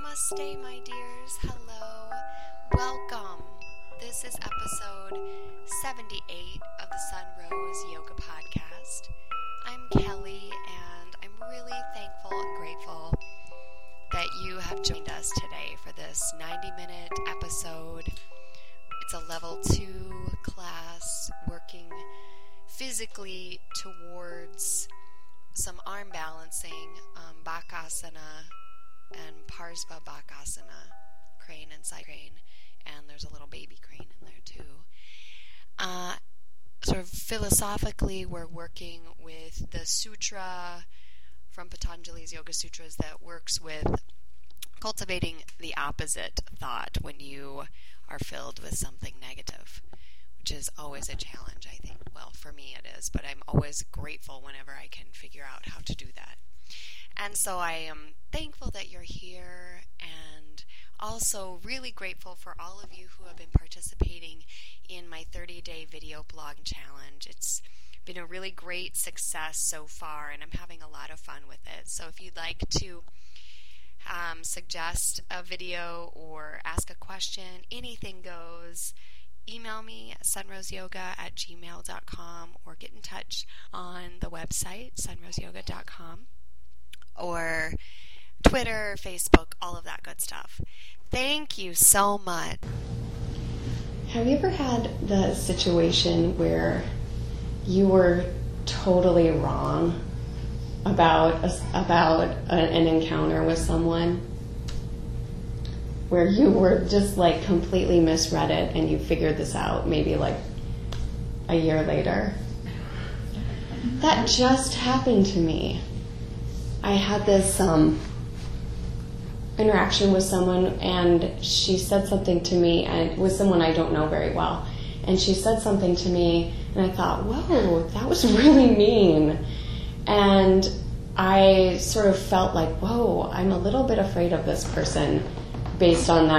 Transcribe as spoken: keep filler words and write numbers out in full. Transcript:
Namaste, my dears. Hello. Welcome. This is episode seventy-eight of the Sunrose Yoga Podcast. I'm Kelly, and I'm really thankful and grateful that you have joined us today for this ninety-minute episode. It's a level two class working physically towards some arm balancing, um, Bakasana and Parsva Bakasana, crane and side crane, and there's a little baby crane in there too. Uh, sort of philosophically, we're working with the sutra from Patanjali's Yoga Sutras that works with cultivating the opposite thought when you are filled with something negative, which is always a challenge, I think. Well, for me it is, but I'm always grateful whenever I can figure out how to do that. And so I am thankful that you're here, and also really grateful for all of you who have been participating in my thirty-day video blog challenge. It's been a really great success so far, and I'm having a lot of fun with it. So if you'd like to um, suggest a video or ask a question, anything goes. Email me at sunroseyoga at gmail dot com or get in touch on the website, sunroseyoga dot com, or Twitter, Facebook, all of that good stuff. Thank you so much. Have you ever had the situation where you were totally wrong about a, about a, an encounter with someone? Where you were just like completely misread it and you figured this out maybe like a year later? That just happened to me. I had this um, interaction with someone, and she said something to me, and it was someone I don't know very well. And she said something to me, and I thought, whoa, that was really mean. And I sort of felt like, whoa, I'm a little bit afraid of this person based on that